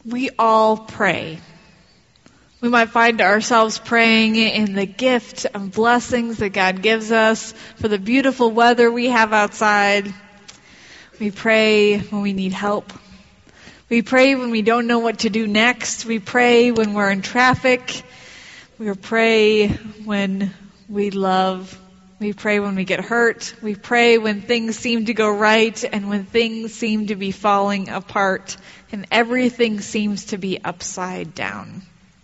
We all pray. We might find ourselves praying in the gift of blessings that God gives us, for the beautiful weather we have outside. We pray when we need help. We pray when we don't know what to do next. We pray when we're in traffic. We pray when we love. We pray when we get hurt. We pray when things seem to go right and when things seem to be falling apart and everything seems to be upside down.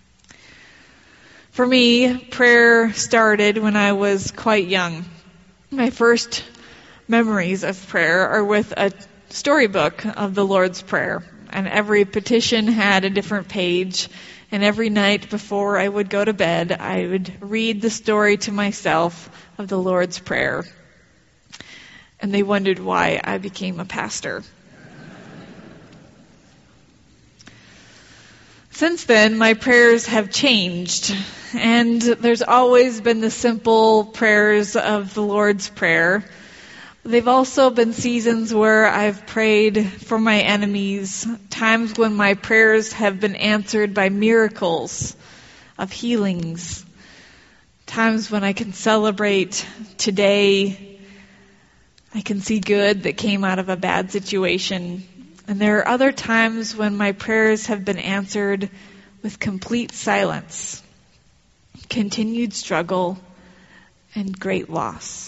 For me, prayer started when I was quite young. My first memories of prayer are with a storybook of the Lord's Prayer. And every petition had a different page. And every night before I would go to bed, I would read the story to myself of the Lord's Prayer. And they wondered why I became a pastor. Since then, my prayers have changed. And there's always been the simple prayers of the Lord's Prayer. They've also been seasons where I've prayed for my enemies, times when my prayers have been answered by miracles of healings, times when I can celebrate today, I can see good that came out of a bad situation. And there are other times when my prayers have been answered with complete silence, continued struggle, and great loss.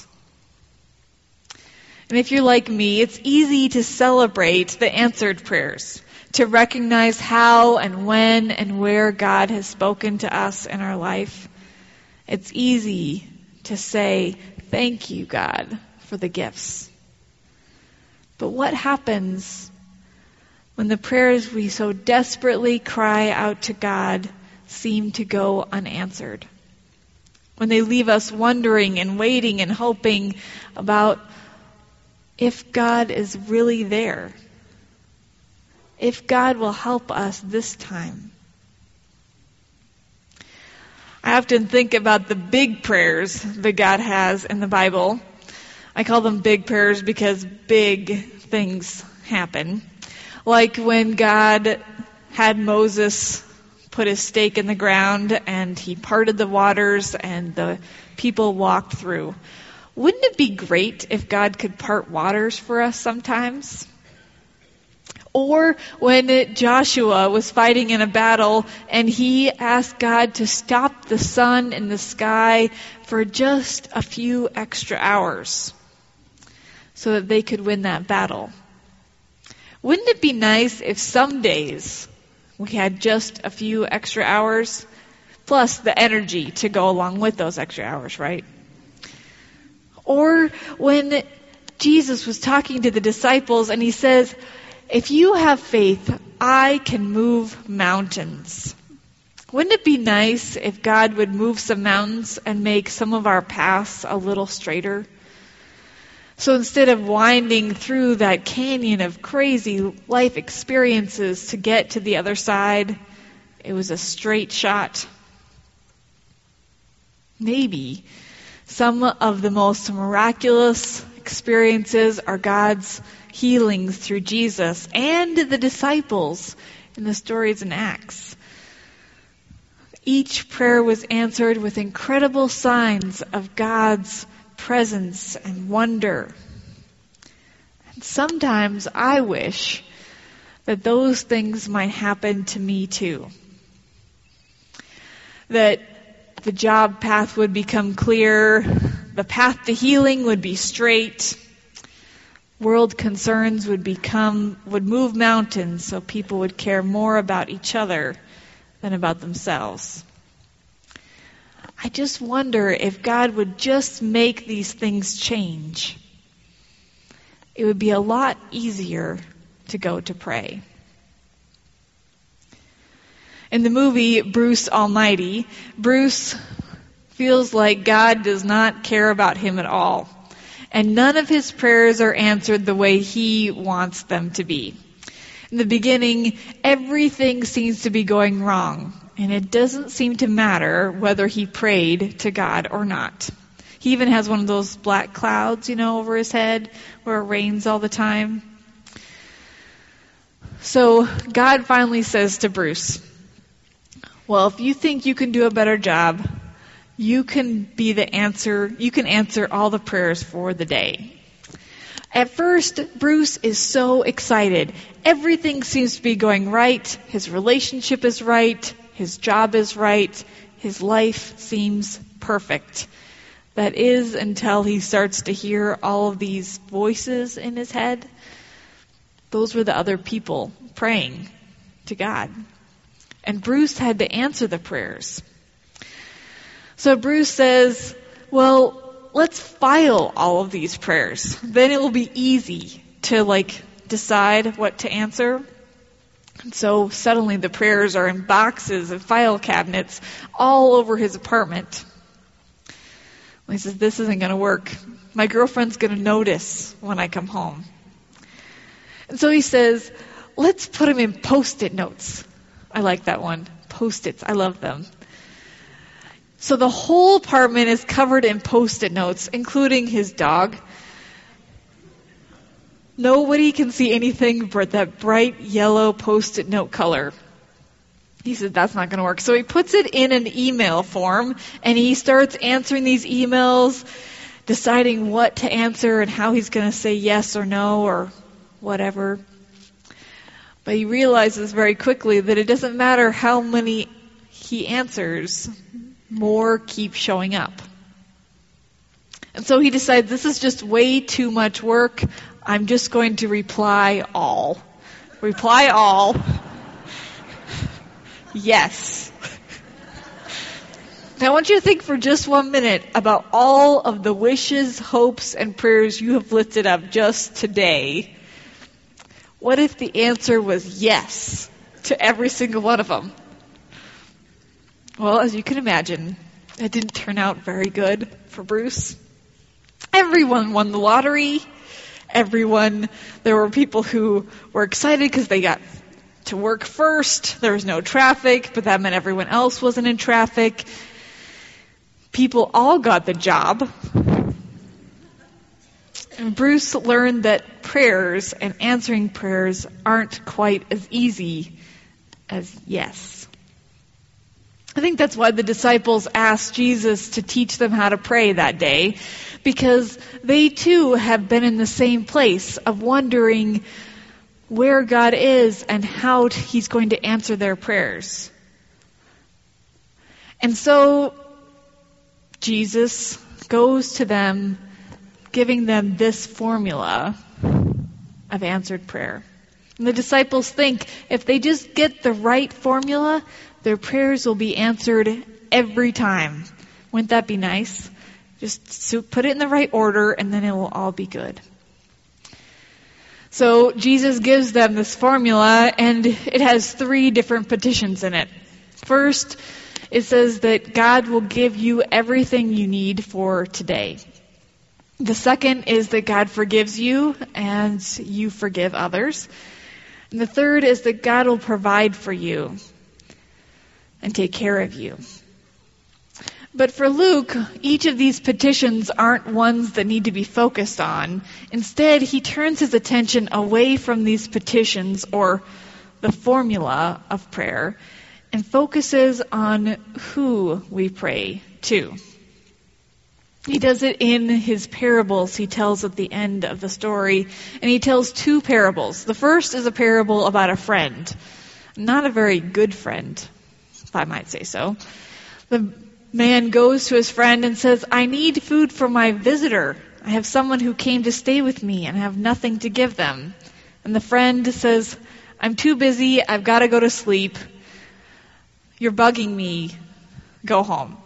And if you're like me, it's easy to celebrate the answered prayers, to recognize how and when and where God has spoken to us in our life. It's easy to say, thank you, God, for the gifts. But what happens when the prayers we so desperately cry out to God seem to go unanswered? When they leave us wondering and waiting and hoping about if God is really there, if God will help us this time. I often think about the big prayers that God has in the Bible. I call them big prayers because big things happen. Like when God had Moses put his stake in the ground and he parted the waters and the people walked through. Wouldn't it be great if God could part waters for us sometimes? Or when Joshua was fighting in a battle and he asked God to stop the sun in the sky for just a few extra hours so that they could win that battle. Wouldn't it be nice if some days we had just a few extra hours plus the energy to go along with those extra hours, right? Or when Jesus was talking to the disciples and he says, if you have faith, I can move mountains. Wouldn't it be nice if God would move some mountains and make some of our paths a little straighter? So instead of winding through that canyon of crazy life experiences to get to the other side, it was a straight shot. Maybe some of the most miraculous experiences are God's healings through Jesus and the disciples in the stories in Acts. Each prayer was answered with incredible signs of God's presence and wonder. And sometimes I wish that those things might happen to me too. That the job path would become clear, the path to healing would be straight, world concerns would move mountains so people would care more about each other than about themselves. I just wonder if God would just make these things change. It would be a lot easier to go to pray. In the movie Bruce Almighty, Bruce feels like God does not care about him at all. And none of his prayers are answered the way he wants them to be. In the beginning, everything seems to be going wrong. And it doesn't seem to matter whether he prayed to God or not. He even has one of those black clouds, over his head where it rains all the time. So God finally says to Bruce, well, if you think you can do a better job, you can be the answer, you can answer all the prayers for the day. At first, Bruce is so excited. Everything seems to be going right. His relationship is right. His job is right. His life seems perfect. That is until he starts to hear all of these voices in his head. Those were the other people praying to God. And Bruce had to answer the prayers. So Bruce says, well, let's file all of these prayers. Then it will be easy to decide what to answer. And so suddenly the prayers are in boxes and file cabinets all over his apartment. He says, this isn't going to work. My girlfriend's going to notice when I come home. And so he says, let's put them in Post-it notes. I like that one. Post-its. I love them. So the whole apartment is covered in Post-it notes, including his dog. Nobody can see anything but that bright yellow Post-it note color. He said, that's not going to work. So he puts it in an email form, and he starts answering these emails, deciding what to answer and how he's going to say yes or no or whatever. But he realizes very quickly that it doesn't matter how many he answers, more keep showing up. And so he decides, this is just way too much work. I'm just going to reply all. Reply all. Yes. Now I want you to think for just 1 minute about all of the wishes, hopes, and prayers you have lifted up just today. What if the answer was yes to every single one of them? Well, as you can imagine, it didn't turn out very good for Bruce. Everyone won the lottery. There were people who were excited because they got to work first. There was no traffic, but that meant everyone else wasn't in traffic. People all got the job. And Bruce learned that prayers and answering prayers aren't quite as easy as yes. I think that's why the disciples asked Jesus to teach them how to pray that day, because they too have been in the same place of wondering where God is and how He's going to answer their prayers. And so Jesus goes to them, giving them this formula of answered prayer. And the disciples think if they just get the right formula, their prayers will be answered every time. Wouldn't that be nice? Just put it in the right order and then it will all be good. So Jesus gives them this formula, and it has 3 different petitions in it. First, it says that God will give you everything you need for today. The second is that God forgives you and you forgive others. And the third is that God will provide for you and take care of you. But for Luke, each of these petitions aren't ones that need to be focused on. Instead, he turns his attention away from these petitions or the formula of prayer and focuses on who we pray to. He does it in his parables he tells at the end of the story, and he tells 2 parables. The first is a parable about a friend, not a very good friend, if I might say so. The man goes to his friend and says, I need food for my visitor. I have someone who came to stay with me and I have nothing to give them. And the friend says, I'm too busy. I've got to go to sleep. You're bugging me. Go home.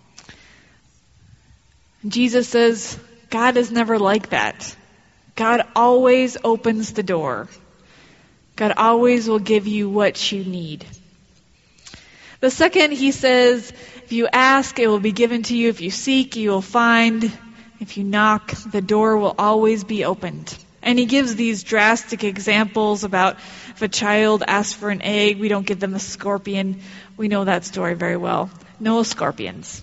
And Jesus says, God is never like that. God always opens the door. God always will give you what you need. The second, he says, if you ask, it will be given to you. If you seek, you will find. If you knock, the door will always be opened. And he gives these drastic examples about if a child asks for an egg, we don't give them a scorpion. We know that story very well. No scorpions.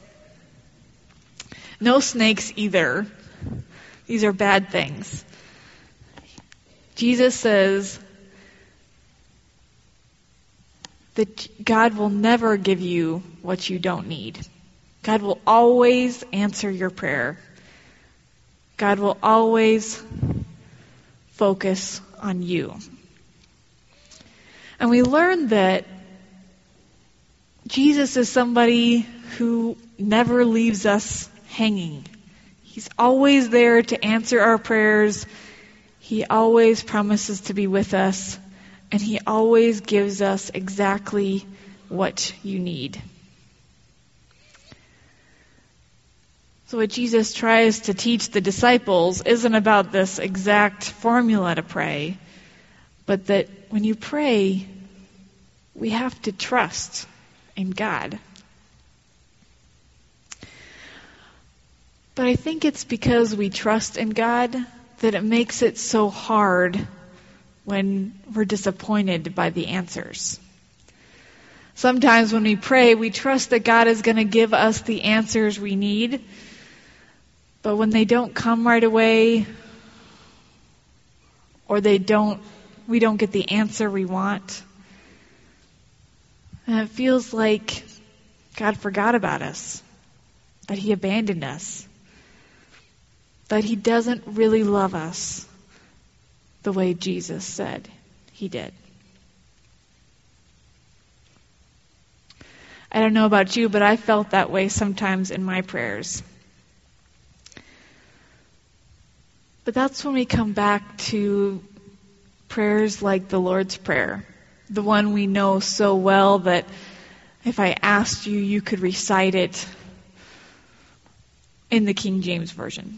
No snakes either. These are bad things. Jesus says, that God will never give you what you don't need. God will always answer your prayer. God will always focus on you. And we learn that Jesus is somebody who never leaves us hanging. He's always there to answer our prayers. He always promises to be with us. And He always gives us exactly what you need. So what Jesus tries to teach the disciples isn't about this exact formula to pray, but that when you pray, we have to trust in God. But I think it's because we trust in God that it makes it so hard when we're disappointed by the answers. Sometimes when we pray, we trust that God is going to give us the answers we need. But when they don't come right away, or we don't get the answer we want, and it feels like God forgot about us, that He abandoned us, that He doesn't really love us the way Jesus said He did. I don't know about you, but I felt that way sometimes in my prayers. But that's when we come back to prayers like the Lord's Prayer, the one we know so well that if I asked you, you could recite it in the King James Version.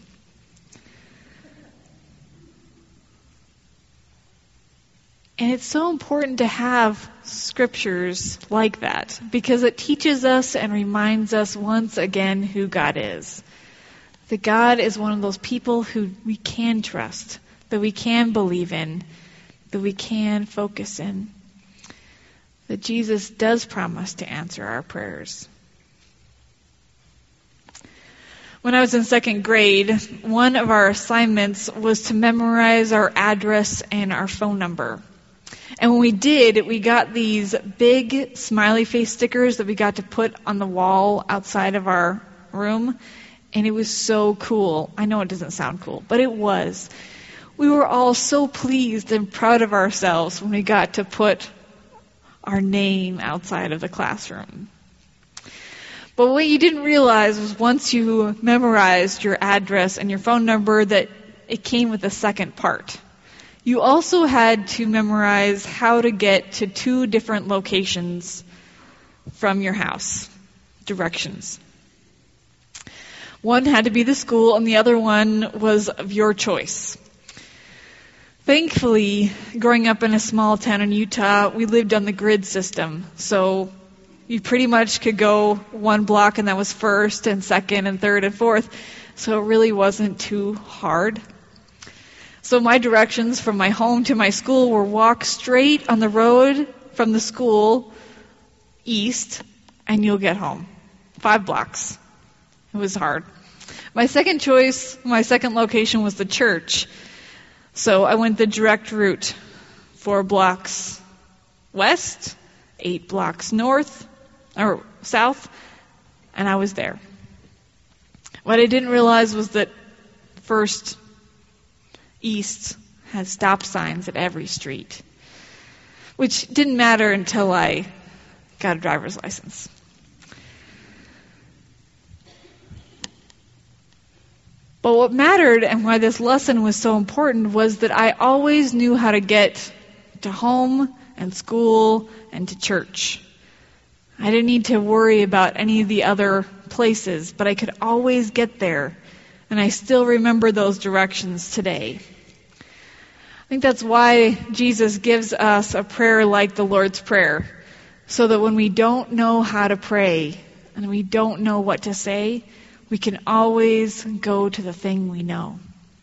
And it's so important to have scriptures like that because it teaches us and reminds us once again who God is. That God is one of those people who we can trust, that we can believe in, that we can focus in. That Jesus does promise to answer our prayers. When I was in second grade, one of our assignments was to memorize our address and our phone number. And when we did, we got these big smiley face stickers that we got to put on the wall outside of our room. And it was so cool. I know it doesn't sound cool, but it was. We were all so pleased and proud of ourselves when we got to put our name outside of the classroom. But what you didn't realize was once you memorized your address and your phone number that it came with a second part. You also had to memorize how to get to 2 different locations from your house, directions. One had to be the school and the other one was of your choice. Thankfully, growing up in a small town in Utah, we lived on the grid system. So you pretty much could go 1 block and that was first and second and third and fourth. So it really wasn't too hard. So my directions from my home to my school were walk straight on the road from the school east and you'll get home. 5 blocks. It was hard. My second location was the church. So I went the direct route, 4 blocks west, 8 blocks north or south, and I was there. What I didn't realize was that First East has stop signs at every street, which didn't matter until I got a driver's license. But what mattered and why this lesson was so important was that I always knew how to get to home and school and to church. I didn't need to worry about any of the other places, but I could always get there. And I still remember those directions today. I think that's why Jesus gives us a prayer like the Lord's Prayer, so that when we don't know how to pray and we don't know what to say, we can always go to the thing we know.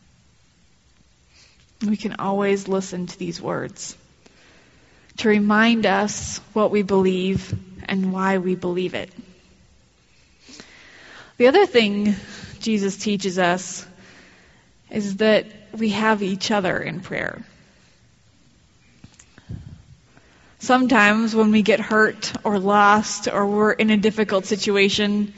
We can always listen to these words to remind us what we believe and why we believe it. The other thing Jesus teaches us is that we have each other in prayer. Sometimes when we get hurt or lost or we're in a difficult situation,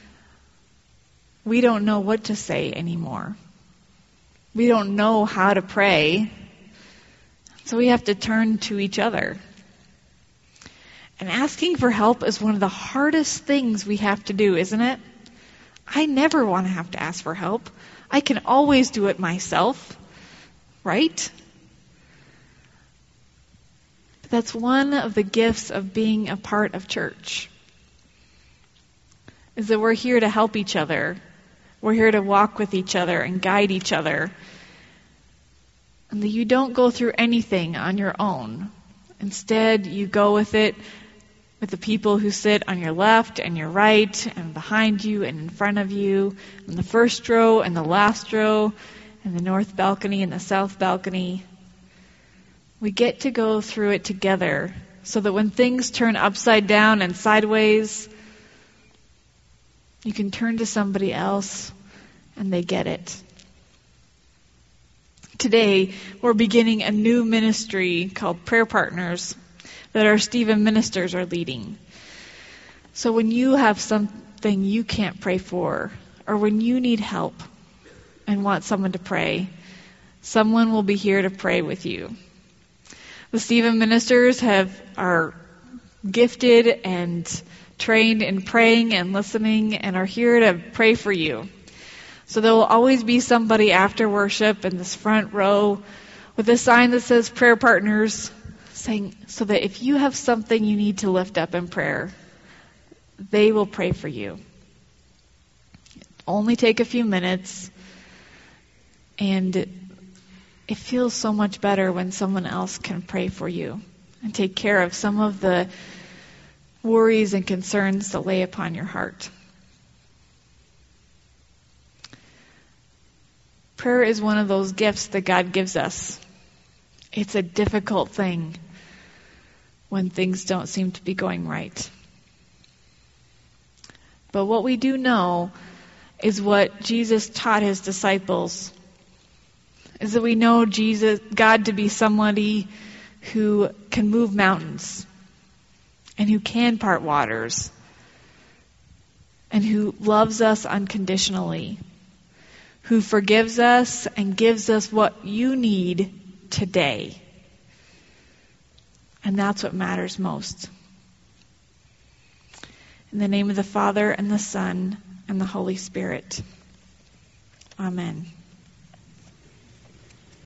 we don't know what to say anymore. We don't know how to pray. So we have to turn to each other. And asking for help is one of the hardest things we have to do, isn't it? I never want to have to ask for help. I can always do it myself, right? But that's one of the gifts of being a part of church, is that we're here to help each other. We're here to walk with each other and guide each other. And that you don't go through anything on your own. Instead, you go with it with the people who sit on your left and your right and behind you and in front of you, in the first row and the last row, and the north balcony and the south balcony. We get to go through it together so that when things turn upside down and sideways, you can turn to somebody else and they get it. Today, we're beginning a new ministry called Prayer Partners that our Stephen ministers are leading. So when you have something you can't pray for, or when you need help and want someone to pray, someone will be here to pray with you. The Stephen ministers are gifted and trained in praying and listening and are here to pray for you. So there will always be somebody after worship in this front row with a sign that says Prayer Partners, saying, so that if you have something you need to lift up in prayer, they will pray for you. Only take a few minutes, and it feels so much better when someone else can pray for you and take care of some of the worries and concerns that lay upon your heart. Prayer is one of those gifts that God gives us. It's a difficult thing when things don't seem to be going right. But what we do know is what Jesus taught his disciples, is that we know God to be somebody who can move mountains and who can part waters and who loves us unconditionally, who forgives us and gives us what you need today. And that's what matters most. In the name of the Father, and the Son, and the Holy Spirit. Amen.